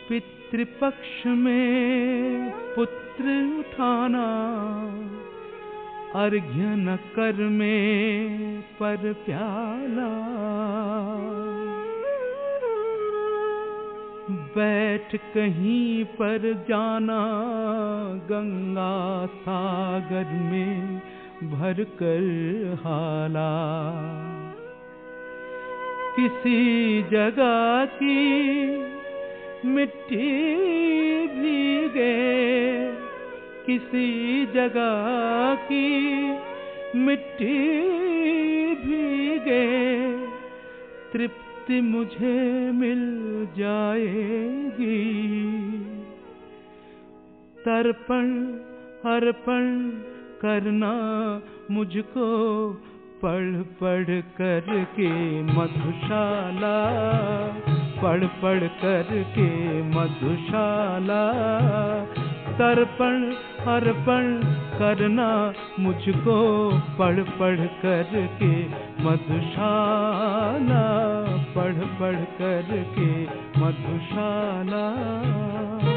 पितृपक्ष में पुत्र उठाना, अर्घ्य न कर में पर प्याला। बैठ कहीं पर जाना गंगा सागर में भर कर हाला। किसी जगह की मिट्टी भीगे, किसी जगह की मिट्टी भीगे, तृप्ति मुझे मिल जाएगी। तर्पण अर्पण करना मुझको पढ़ पढ़ कर के मधुशाला, पढ़ पढ़ कर के मधुशाला। तर्पण अर्पण करना मुझको पढ़ पढ़ कर के मधुशाला, पढ़ पढ़ कर के मधुशाला।